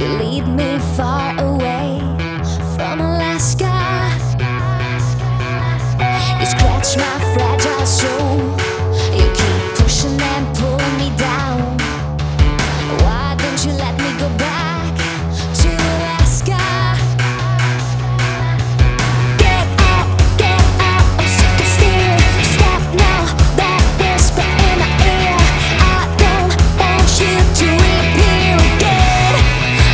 You lead me far away from Alaska. You scratch my